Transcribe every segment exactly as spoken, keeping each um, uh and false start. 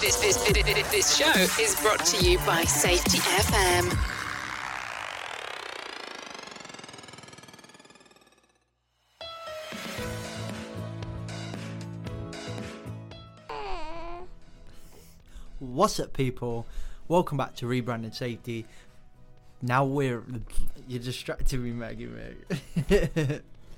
This, this, this, this show is brought to you by Safety F M. What's up, people? Welcome back to Rebranding Safety. Now we're... You're distracting me, Maggie, Meg.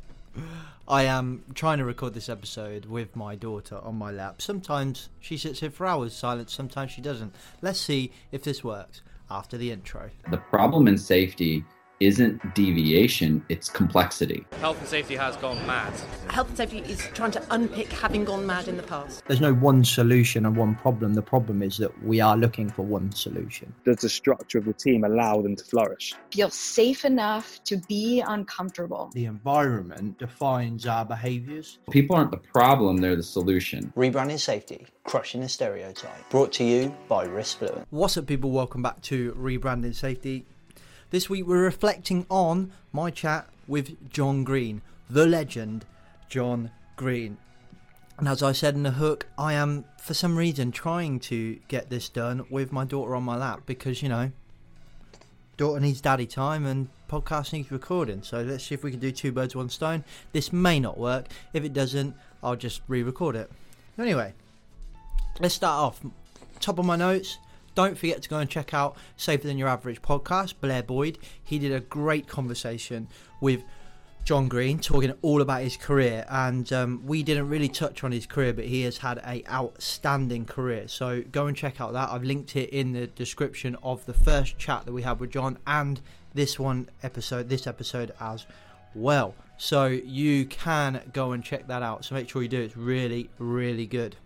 I am trying to record this episode with my daughter on my lap. Sometimes she sits here for hours silent, sometimes she doesn't. Let's see if this works after the intro. The problem in safety isn't deviation, it's complexity. Health and safety has gone mad. Health and safety is trying to unpick having gone mad in the past. There's no one solution and one problem. The problem is that we are looking for one solution. Does the structure of the team allow them to flourish? Feel safe enough to be uncomfortable. The environment defines our behaviours. People aren't the problem, they're the solution. Rebranding Safety, crushing the stereotype. Brought to you by Riskfluent. What's up, people? Welcome back to Rebranding Safety. This week we're reflecting on my chat with John Green, the legend John Green. And as I said in the hook, I am for some reason trying to get this done with my daughter on my lap because, you know, daughter needs daddy time and podcast needs recording. So let's see if we can do two birds, one stone. This may not work. If it doesn't, I'll just re-record it. Anyway, let's start off. Top of my notes. Don't forget to go and check out Safer Than Your Average podcast, Blair Boyd. He did a great conversation with John Green, talking all about his career. And um, we didn't really touch on his career, but he has had an outstanding career. So go and check out that. I've linked it in the description of the first chat that we had with John and this one episode, this episode as well. So you can go and check that out. So make sure you do. It's really, really good.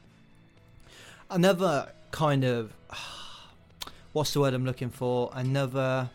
Another kind of, what's the word I'm looking for? Another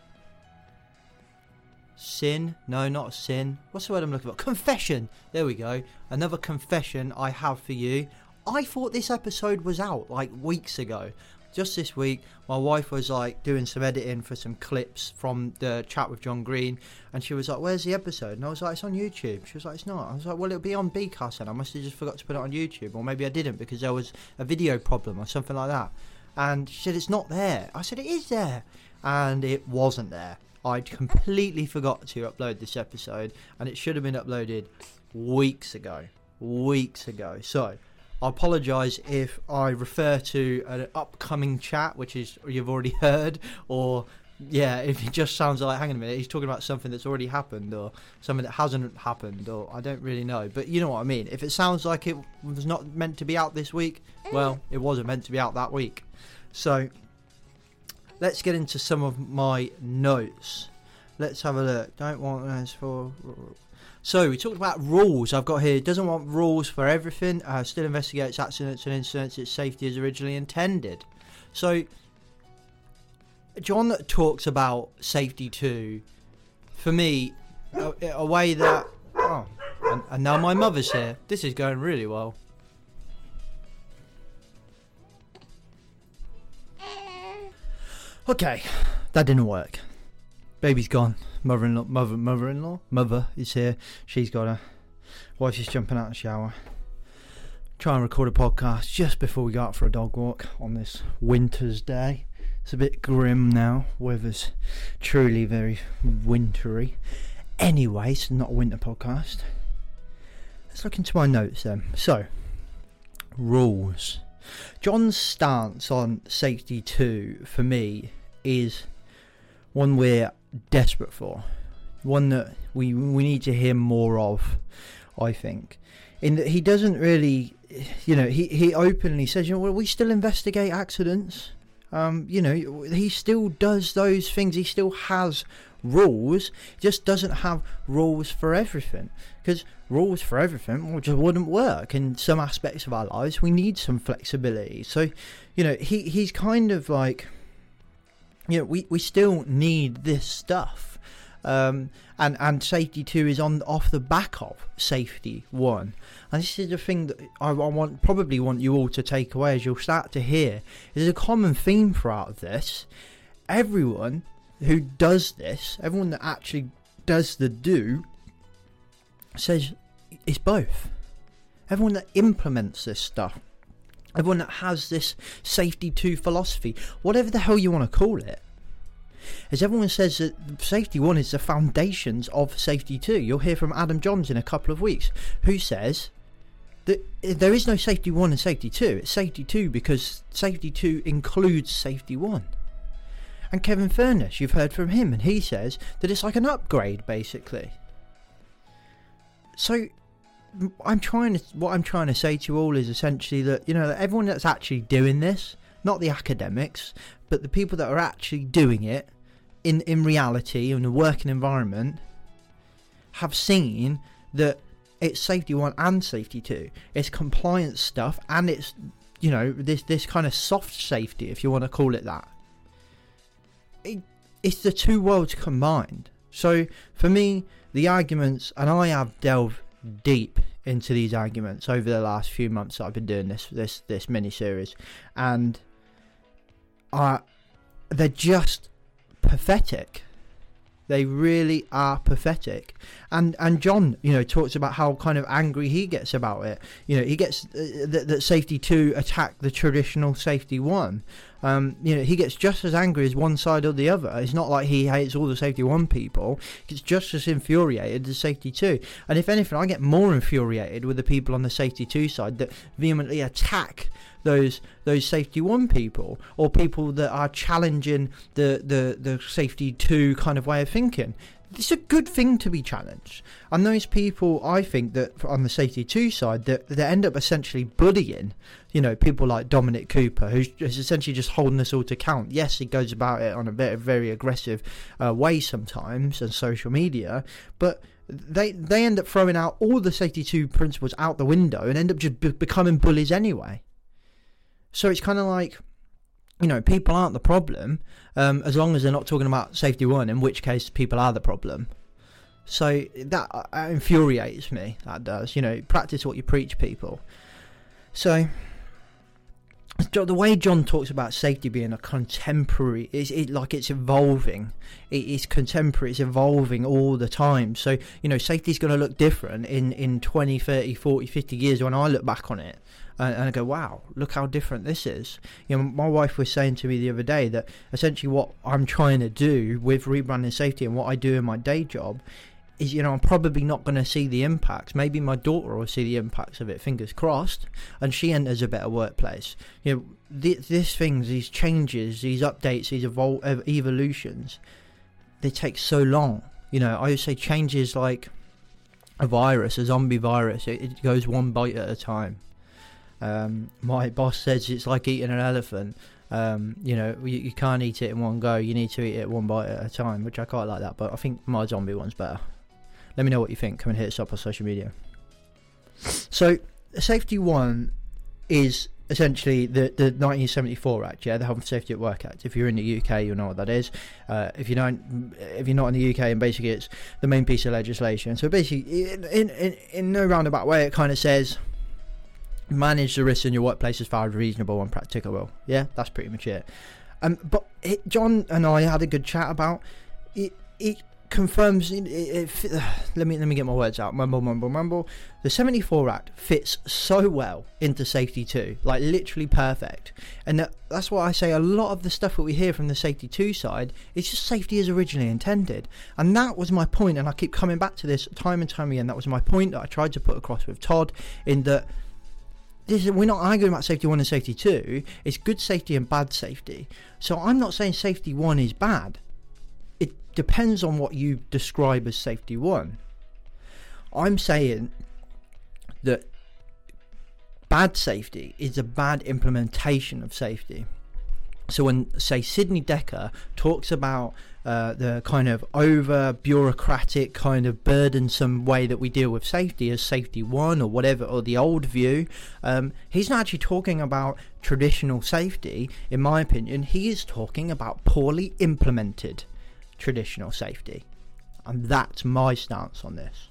sin? No, not sin. What's the word I'm looking for? Confession. There we go. Another confession I have for you. I thought this episode was out like weeks ago. Just this week, my wife was like doing some editing for some clips from the chat with John Green, and she was like, "Where's the episode?" And I was like, "It's on YouTube." She was like, "It's not." I was like, "Well, it'll be on Bcast, and I must have just forgot to put it on YouTube, or maybe I didn't because there was a video problem or something like that." And she said, "It's not there." I said, "It is there," and it wasn't there. I'd completely forgot to upload this episode, and it should have been uploaded weeks ago. Weeks ago. So I apologise if I refer to an upcoming chat, which is you've already heard, or yeah, if it just sounds like, hang on a minute, he's talking about something that's already happened, or something that hasn't happened, or I don't really know. But you know what I mean. If it sounds like it was not meant to be out this week, well, it wasn't meant to be out that week. So let's get into some of my notes. Let's have a look. Don't want this for... So we talked about rules. I've got here, doesn't want rules for everything, uh, still investigates accidents and incidents its safety as originally intended. So John talks about safety too, for me, a, a way that, oh, and, and now my mother's here. This is going really well. Okay, that didn't work. Baby's gone. Mother-in-law, mother, mother-in-law, mother is here. She's got her. Wife's just jumping out of the shower. Try and record a podcast just before we go out for a dog walk on this winter's day. It's a bit grim now. Weather's truly very wintry. Anyway, it's not a winter podcast. Let's look into my notes then. So, rules. John's stance on safety two, for me, is one we're desperate for, one that we we need to hear more of, I think, in that he doesn't really, you know, he, he openly says, you know, well, we still investigate accidents, um, you know, he still does those things, he still has rules, he just doesn't have rules for everything, because rules for everything well, just wouldn't work. In some aspects of our lives we need some flexibility, so, you know, he he's kind of like, you know, we, we still need this stuff, um, and and safety two is on off the back of safety one, and this is the thing that I, I want probably want you all to take away as you'll start to hear. There's a common theme throughout this. Everyone who does this, everyone that actually does the do, says it's both. Everyone that implements this stuff Everyone that has this safety two philosophy, whatever the hell you want to call it, as everyone says that safety one is the foundations of safety two. You'll hear from Adam Johns in a couple of weeks, who says that there is no safety one and safety two. It's safety two because safety two includes safety one. And Kevin Furness, you've heard from him, and he says that it's like an upgrade, basically. So I'm trying to, what I'm trying to say to you all is essentially that, you know, that everyone that's actually doing this, not the academics, but the people that are actually doing it in, in reality, in a working environment, have seen that it's safety one and safety two. It's compliance stuff, and it's, you know, this, this kind of soft safety, if you want to call it that. It, it's the two worlds combined. So for me, the arguments, and I have delved deep into these arguments over the last few months that I've been doing this this this mini series, and uh, they're just pathetic. They really are pathetic. And and John, you know, talks about how kind of angry he gets about it. You know, he gets uh, that, that safety two attack the traditional safety one. Um, you know, he gets just as angry as one side or the other. It's not like he hates all the safety one people. He gets just as infuriated as safety two. And if anything, I get more infuriated with the people on the safety two side that vehemently attack those those safety one people, or people that are challenging the, the, the safety two kind of way of thinking. It's a good thing to be challenged. And those people, I think, that on the safety two side, that, that end up essentially bullying, you know, people like Dominic Cooper, who's, who's essentially just holding us all to account. Yes, he goes about it on a very, very aggressive uh, way sometimes on social media, but they they end up throwing out all the safety two principles out the window and end up just be- becoming bullies anyway. So it's kind of like, you know, people aren't the problem, um, as long as they're not talking about safety one, in which case people are the problem. So that uh, infuriates me, that does. You know, practice what you preach, people. So the way John talks about safety being a contemporary, is it like it's evolving. It is contemporary, it's evolving all the time. So, you know, safety's going to look different in, in twenty, thirty, forty, fifty years when I look back on it. And, and I go, wow, look how different this is. You know, my wife was saying to me the other day that essentially what I'm trying to do with rebranding safety and what I do in my day job is, you know, I'm probably not going to see the impacts. Maybe my daughter will see the impacts of it, fingers crossed, and she enters a better workplace. You know, th- these things, these changes, these updates, these evol- ev- evolutions, they take so long. You know, I would say changes like a virus, a zombie virus, it, it goes one bite at a time. Um, my boss says it's like eating an elephant. Um, you know, you, you can't eat it in one go. You need to eat it one bite at a time, which I quite like that. But I think my zombie one's better. Let me know what you think. Come and hit us up on social media. So, Safety One is essentially the, the nineteen seventy-four Act, yeah, the Health and Safety at Work Act. If you're in the U K, you'll know what that is. Uh, if you don't, if you're not in the U K, and basically it's the main piece of legislation. So basically, in in, in, in no roundabout way, it kind of says, manage the risks in your workplace as far as reasonable and practicable. Yeah, that's pretty much it. Um, but it, John and I had a good chat about it. It confirms. It, it, it, uh, let me let me get my words out. Mumble, mumble, mumble. The seventy-four Act fits so well into Safety Two, like literally perfect. And that, that's why I say a lot of the stuff that we hear from the Safety Two side is just safety as originally intended. And that was my point, and I keep coming back to this time and time again. That was my point that I tried to put across with Todd, in that. This is, we're not arguing about safety one and safety two. It's good safety and bad safety. So I'm not saying safety one is bad. It depends on what you describe as safety one. I'm saying that bad safety is a bad implementation of safety. So when, say, Sidney Dekker talks about uh, the kind of over bureaucratic, kind of burdensome way that we deal with safety as safety one or whatever, or the old view, um, he's not actually talking about traditional safety, in my opinion. He is talking about poorly implemented traditional safety. And that's my stance on this.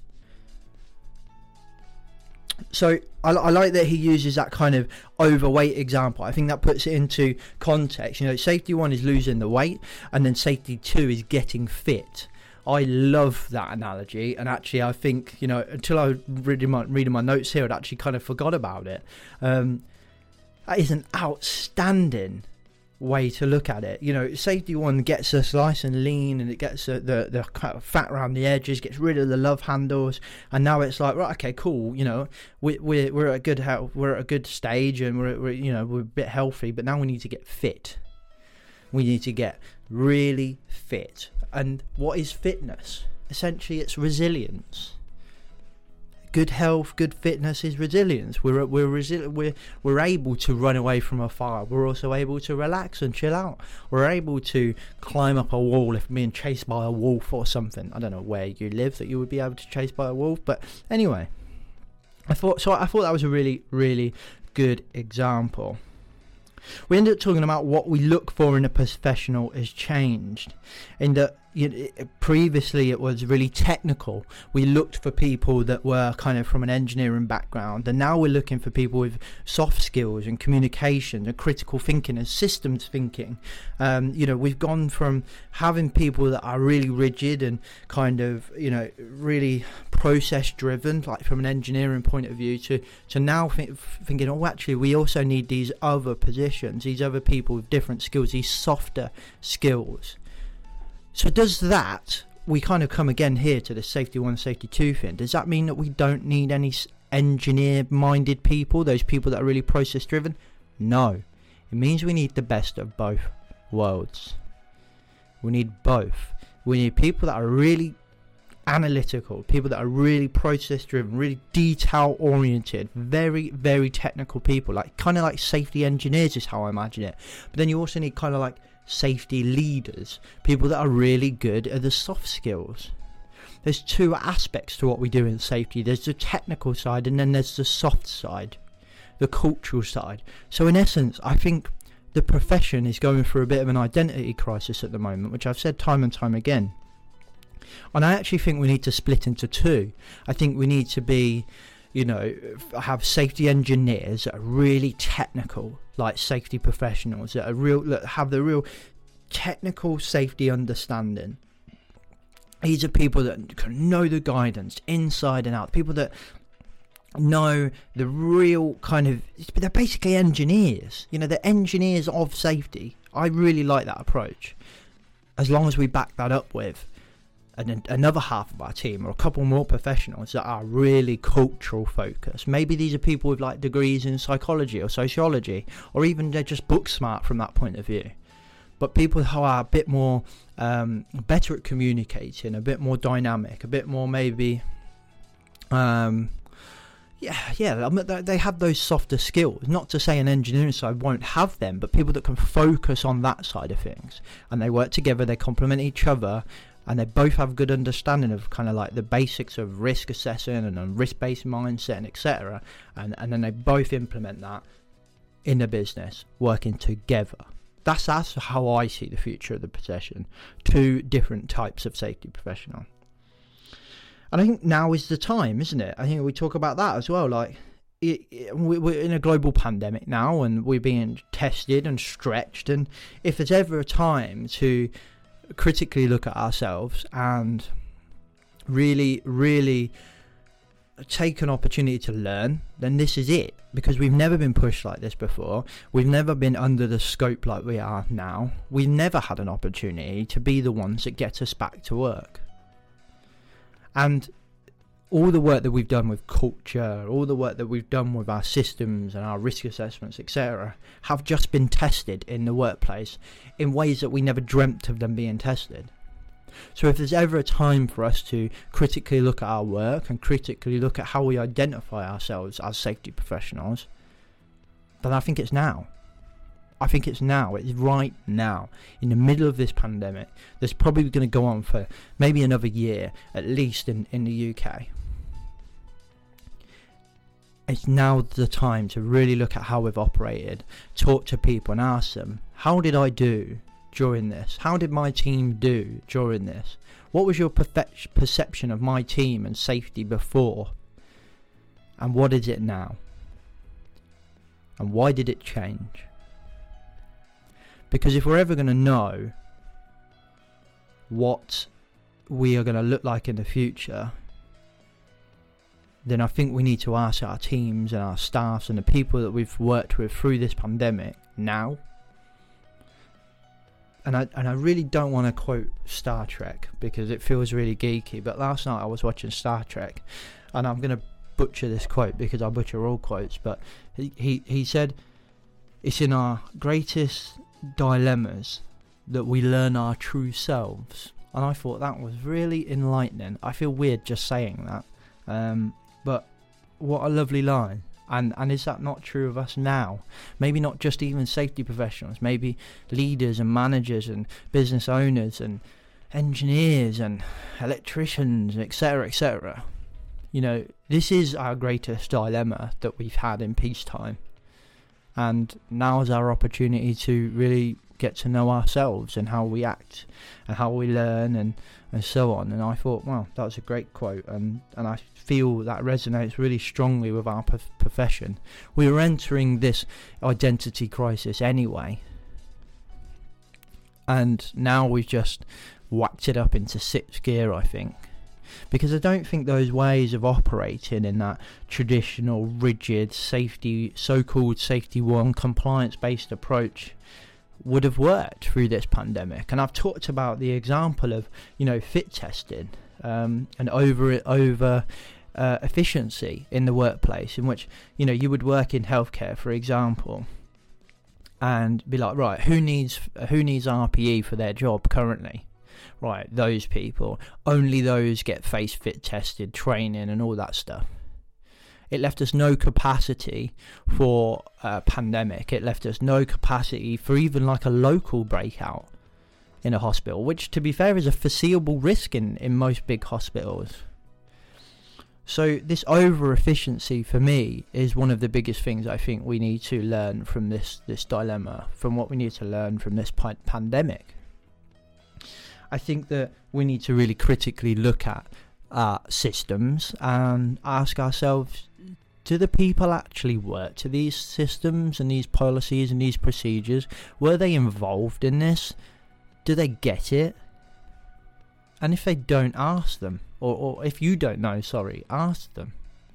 So I, I like that he uses that kind of overweight example. I think that puts it into context. You know, safety one is losing the weight, and then safety two is getting fit. I love that analogy, and actually I think, you know, until I was reading my, reading my notes here, I'd actually kind of forgot about it. Um, That is an outstanding way to look at it. You know, Safety One gets us nice and lean, and it gets uh, the the kind of fat around the edges, gets rid of the love handles, and now it's like, right, okay, cool. You know, we we're we're at a good health, we're at a good stage, and we're, we're you know we're a bit healthy, but now we need to get fit. We need to get really fit. And what is fitness? Essentially, it's resilience. Good health, good fitness is resilience. We're we're resi- we're we're able to run away from a fire. We're also able to relax and chill out. We're able to climb up a wall if being chased by a wolf or something. I don't know where you live that you would be able to chase by a wolf, but anyway, I thought so. I thought that was a really really good example. We ended up talking about what we look for in a professional has changed. In that, you know, previously it was really technical. We looked for people that were kind of from an engineering background, and now we're looking for people with soft skills and communication and critical thinking and systems thinking. Um, you know, we've gone from having people that are really rigid and kind of, you know, really process driven, like from an engineering point of view, to to now think, thinking, oh, actually, we also need these other positions, these other people with different skills, these softer skills. So does that, we kind of come again here to the Safety One, Safety Two thing, does that mean that we don't need any engineer-minded people, those people that are really process-driven? No. It means we need the best of both worlds. We need both. We need people that are really analytical, people that are really process-driven, really detail-oriented, very, very technical people, like kind of like safety engineers is how I imagine it. But then you also need kind of like safety leaders, people that are really good at the soft skills. There's two aspects to what we do in safety. There's the technical side, and then there's the soft side, the cultural side. So in essence, I think the profession is going through a bit of an identity crisis at the moment, which I've said time and time again. And I actually think we need to split into two. I think we need to be, you know, have safety engineers that are really technical, like safety professionals that are real, that have the real technical safety understanding. These are people that can know the guidance inside and out, people that know the real kind of, they're basically engineers, you know, they're engineers of safety. I really like that approach, as long as we back that up with and another half of our team or a couple more professionals that are really cultural focused. Maybe these are people with like degrees in psychology or sociology, or even they're just book smart from that point of view. But people who are a bit more um, better at communicating, a bit more dynamic, a bit more maybe, um, yeah, yeah, they have those softer skills. Not to say an engineering side won't have them, but people that can focus on that side of things, and they work together, they complement each other. And they both have good understanding of kind of like the basics of risk assessing and a risk-based mindset and et cetera. And and then they both implement that in the business, working together. That's that's how I see the future of the profession. Two different types of safety professional. And I think now is the time, isn't it? I think we talk about that as well. Like it, it, we're in a global pandemic now, and we're being tested and stretched. And if there's ever a time to critically look at ourselves and really really take an opportunity to learn, then this is it, because we've never been pushed like this before. We've never been under the scope like we are now. We've never had an opportunity to be the ones that get us back to work. And all the work that we've done with culture, all the work that we've done with our systems and our risk assessments, et cetera, have just been tested in the workplace in ways that we never dreamt of them being tested. So if there's ever a time for us to critically look at our work and critically look at how we identify ourselves as safety professionals, then I think it's now. I think it's now. It's right now, in the middle of this pandemic. That's probably going to go on for maybe another year, at least in, in the U K. It's now the time to really look at how we've operated, talk to people and ask them, how did I do during this? How did my team do during this? What was your perfe- perception of my team and safety before? And what is it now? And why did it change? Because if we're ever going to know what we are going to look like in the future, then I think we need to ask our teams and our staffs and the people that we've worked with through this pandemic now. And I and I really don't want to quote Star Trek because it feels really geeky, but last night I was watching Star Trek, and I'm going to butcher this quote because I butcher all quotes, but he, he, he said, it's in our greatest dilemmas that we learn our true selves. And I thought that was really enlightening. I feel weird just saying that, um, but what a lovely line. And and is that not true of us now? Maybe not just even safety professionals, maybe leaders and managers and business owners and engineers and electricians, etc, et cetera. You know, this is our greatest dilemma that we've had in peacetime. And now is our opportunity to really get to know ourselves and how we act and how we learn and, and so on. And I thought, well, that was a great quote, and, and I feel that resonates really strongly with our prof- profession. We were entering this identity crisis anyway, and now we've just whacked it up into sixth gear, I think, because I don't think those ways of operating in that traditional rigid safety, so-called safety one compliance-based approach would have worked through this pandemic. And I've talked about the example of, you know, fit testing um, and over over uh, efficiency in the workplace, in which, you know, you would work in healthcare, for example, and be like, right, who needs who needs R P E for their job currently? Right, those people. Only those get face fit tested, training, and all that stuff. It left us no capacity for a pandemic. It left us no capacity for even like a local breakout in a hospital, which, to be fair, is a foreseeable risk in, in most big hospitals. So this over-efficiency, for me, is one of the biggest things I think we need to learn from this, this dilemma, from what we need to learn from this pa- pandemic. I think that we need to really critically look at uh, systems and ask ourselves, do the people actually work to these systems and these policies and these procedures? Were they involved in this? Do they get it? And if they don't, ask them. Or, or if you don't know, sorry, ask them.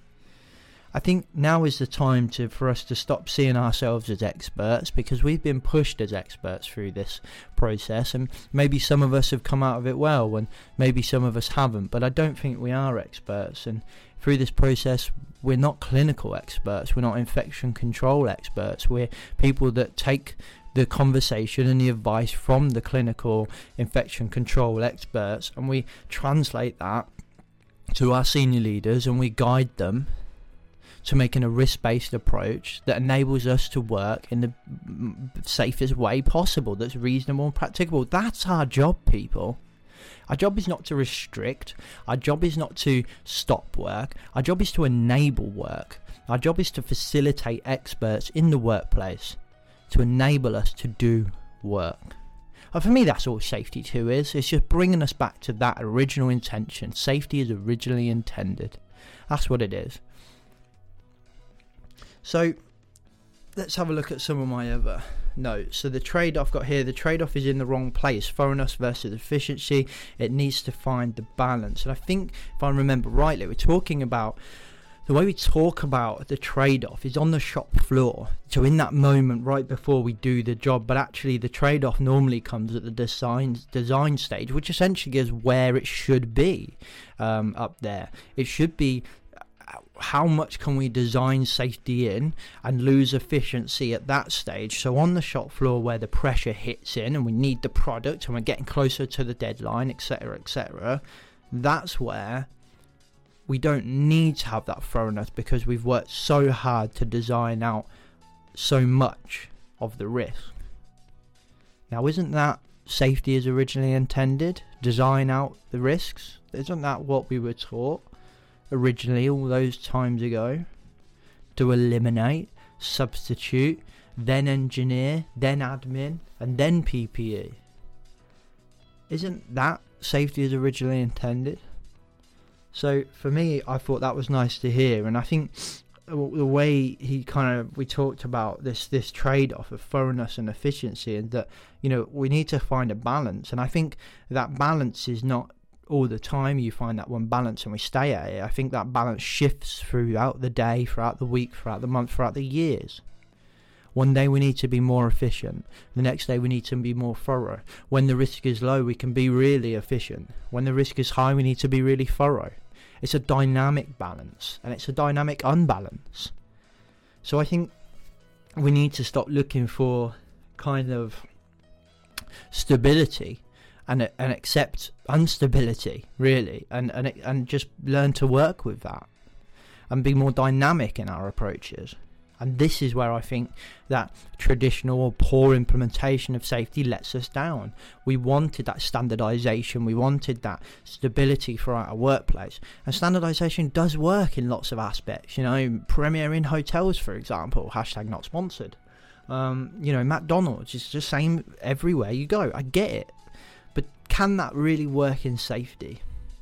I think now is the time to for us to stop seeing ourselves as experts, because we've been pushed as experts through this process, and maybe some of us have come out of it well and maybe some of us haven't, but I don't think we are experts. And through this process, we're not clinical experts, we're not infection control experts, we're people that take the conversation and the advice from the clinical infection control experts, and we translate that to our senior leaders and we guide them to making a risk-based approach that enables us to work in the safest way possible, that's reasonable and practicable. That's our job, people. Our job is not to restrict. Our job is not to stop work. Our job is to enable work. Our job is to facilitate experts in the workplace to enable us to do work. And for me, that's all safety two is. It's just bringing us back to that original intention. Safety is originally intended. That's what it is. So let's have a look at some of my other notes. So the trade-off got here, the trade-off is in the wrong place. Thoroughness versus efficiency. It needs to find the balance. And I think, if I remember rightly, we're talking about the way we talk about the trade-off is on the shop floor. So in that moment right before we do the job, but actually the trade-off normally comes at the design design stage, which essentially is where it should be um, up there. It should be how much can we design safety in and lose efficiency at that stage. So on the shop floor where the pressure hits in and we need the product and we're getting closer to the deadline, etc, et cetera, that's where we don't need to have that thoroughness, because we've worked so hard to design out so much of the risk. Now, isn't that safety as originally intended? Design out the risks? Isn't that what we were taught originally all those times ago? To eliminate, substitute, then engineer, then admin, and then P P E. Isn't that safety as originally intended? So for me, I thought that was nice to hear, and I think the way he kind of, we talked about this this trade-off of thoroughness and efficiency, and that, you know, we need to find a balance, and I think that balance is not all the time. You find that one balance and we stay at it. I think that balance shifts throughout the day, throughout the week, throughout the month, throughout the years. One day we need to be more efficient. The next day we need to be more thorough. When the risk is low, we can be really efficient. When the risk is high, we need to be really thorough. It's a dynamic balance, and it's a dynamic unbalance. So I think we need to stop looking for kind of stability and and accept instability, really, and and and just learn to work with that and be more dynamic in our approaches. And this is where I think that traditional or poor implementation of safety lets us down. We wanted that standardization, we wanted that stability throughout our workplace. And standardization does work in lots of aspects. You know, Premier Inn hotels, for example, hashtag not sponsored. Um, you know, McDonald's, it's the same everywhere you go. I get it. But can that really work in safety?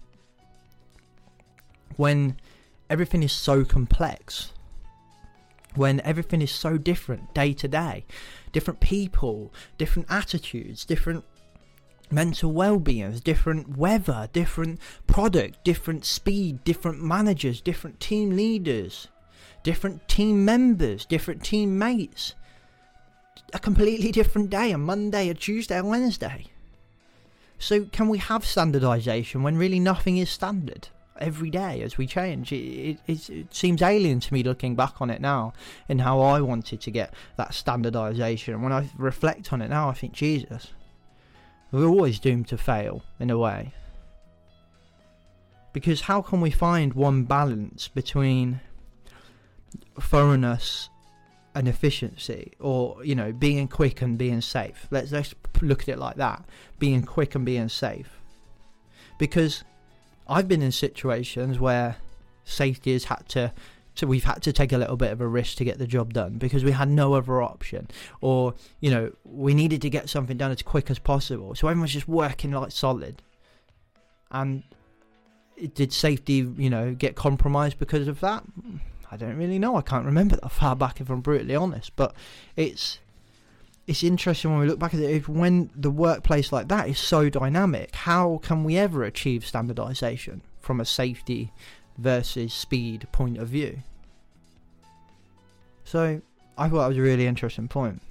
When everything is so complex, when everything is so different day to day, different people, different attitudes, different mental well-beings, different weather, different product, different speed, different managers, different team leaders, different team members, different teammates, a completely different day, a Monday, a Tuesday, a Wednesday. So can we have standardization when really nothing is standard? Every day as we change, it, it, it seems alien to me looking back on it now, and how I wanted to get that standardization. When I reflect on it now, I think, Jesus, we're always doomed to fail in a way, because how can we find one balance between thoroughness and efficiency, or, you know, being quick and being safe? Let's let's look at it like that, being quick and being safe. Because I've been in situations where safety has had to, so we've had to take a little bit of a risk to get the job done because we had no other option, or, you know, we needed to get something done as quick as possible. So everyone's just working like solid. And did safety, you know, get compromised because of that? I don't really know. I can't remember that far back, if I'm brutally honest. But it's it's interesting when we look back at it. If when the workplace like that is so dynamic, how can we ever achieve standardization from a safety versus speed point of view? So I thought that was a really interesting point.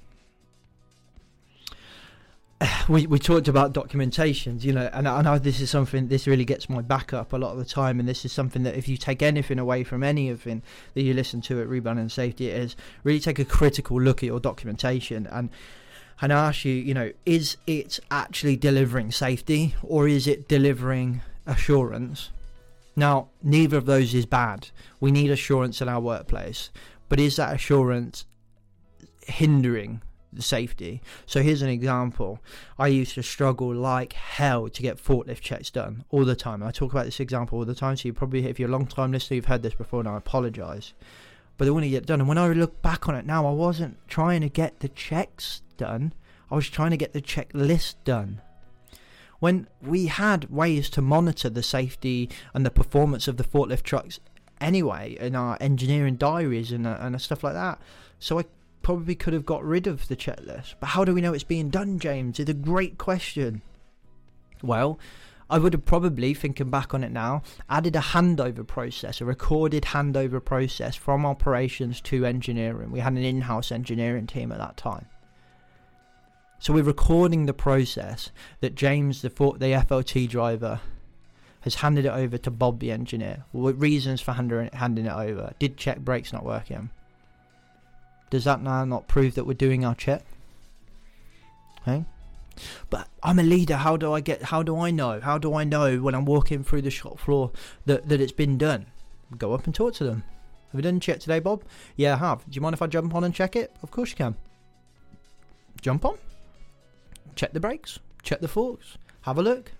We we talked about documentations, you know, and I know this is something, this really gets my back up a lot of the time, and this is something that if you take anything away from anything that you listen to at Rebound and Safety, it is really take a critical look at your documentation and and ask you, you know, is it actually delivering safety or is it delivering assurance? Now, neither of those is bad. We need assurance in our workplace, but is that assurance hindering the safety? So here's an example. I used to struggle like hell to get forklift checks done all the time. I talk about this example all the time, so you probably, if you're a long time listener, you've heard this before, and I apologise, but they want to get done. And when I look back on it now, I wasn't trying to get the checks done, I was trying to get the checklist done. When we had ways to monitor the safety and the performance of the forklift trucks anyway in our engineering diaries and, uh, and stuff like that, so I probably could have got rid of the checklist. But how do we know it's being done, James? It's a great question. Well, I would have probably, thinking back on it now, added a handover process, a recorded handover process from operations to engineering. We had an in-house engineering team at that time. So we're recording the process that James, the, the F L T driver, has handed it over to Bob, the engineer. What reasons for handing it over? Did check brakes not working? Does that now not prove that we're doing our check? Okay. But I'm a leader. How do I get? How do I know? How do I know when I'm walking through the shop floor that that it's been done? Go up and talk to them. Have you done a check today, Bob? Yeah, I have. Do you mind if I jump on and check it? Of course you can. Jump on. Check the brakes. Check the forks. Have a look.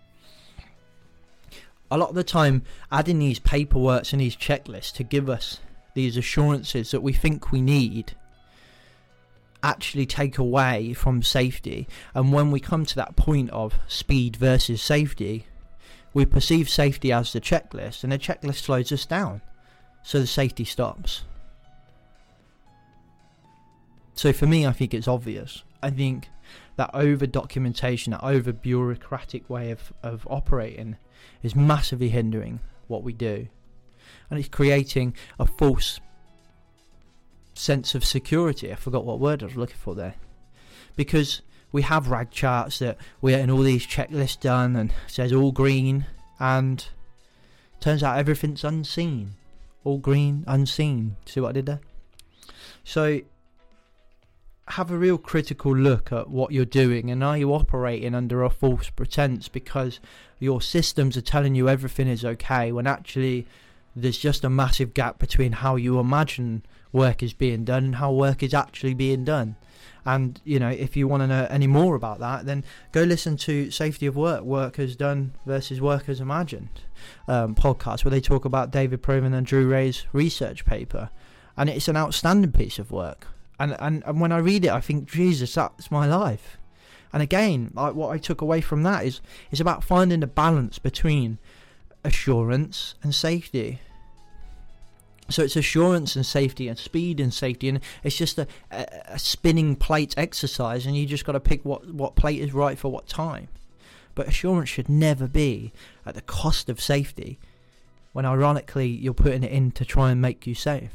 A lot of the time, adding these paperworks and these checklists to give us these assurances that we think we need actually take away from safety. And when we come to that point of speed versus safety, we perceive safety as the checklist, and the checklist slows us down, so the safety stops. So for me, I think it's obvious. I think that over documentation, that over bureaucratic way of, of operating is massively hindering what we do. And it's creating a false sense of security. I forgot what word I was looking for there. Because we have rag charts that we're getting all these checklists done and it says all green, and turns out everything's unseen. All green, unseen. See what I did there? So have a real critical look at what you're doing, and are you operating under a false pretense because your systems are telling you everything is okay when actually there's just a massive gap between how you imagine work is being done and how work is actually being done. And you know, if you want to know any more about that, then go listen to Safety of Work, Workers Done versus Workers Imagined um, podcast, where they talk about David Proven and Drew Ray's research paper, and it's an outstanding piece of work. And, and and when I read it, I think, Jesus, that's my life. And again, I, what I took away from that is is about finding the balance between assurance and safety. So it's assurance and safety and speed and safety, and it's just a, a, a spinning plate exercise, and you just got to pick what, what plate is right for what time. But assurance should never be at the cost of safety, when ironically you're putting it in to try and make you safe.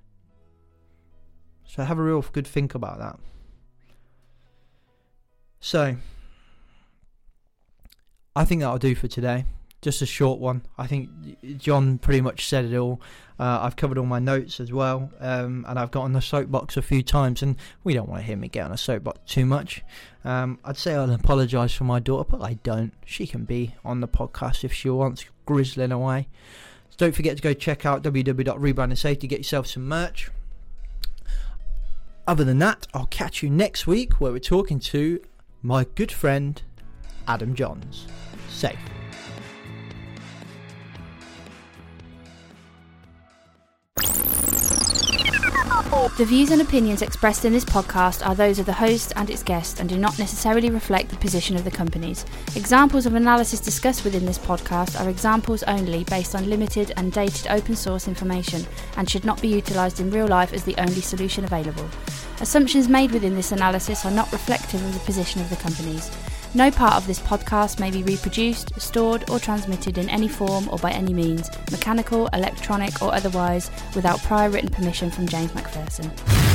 So have a real good think about that. So, I think that'll do for today. Just a short one. I think John pretty much said it all. Uh, I've covered all my notes as well, um, and I've got on the soapbox a few times, and we don't want to hear me get on a soapbox too much. Um, I'd say I'll apologise for my daughter, but I don't. She can be on the podcast if she wants, grizzling away. So don't forget to go check out w w w dot rebrand and safety, get yourself some merch. Other than that, I'll catch you next week where we're talking to my good friend Adam Johns. Safe. The views and opinions expressed in this podcast are those of the host and its guests and do not necessarily reflect the position of the companies. Examples of analysis discussed within this podcast are examples only based on limited and dated open source information and should not be utilised in real life as the only solution available. Assumptions made within this analysis are not reflective of the position of the companies. No part of this podcast may be reproduced, stored or transmitted in any form or by any means, mechanical, electronic or otherwise, without prior written permission from James Macpherson.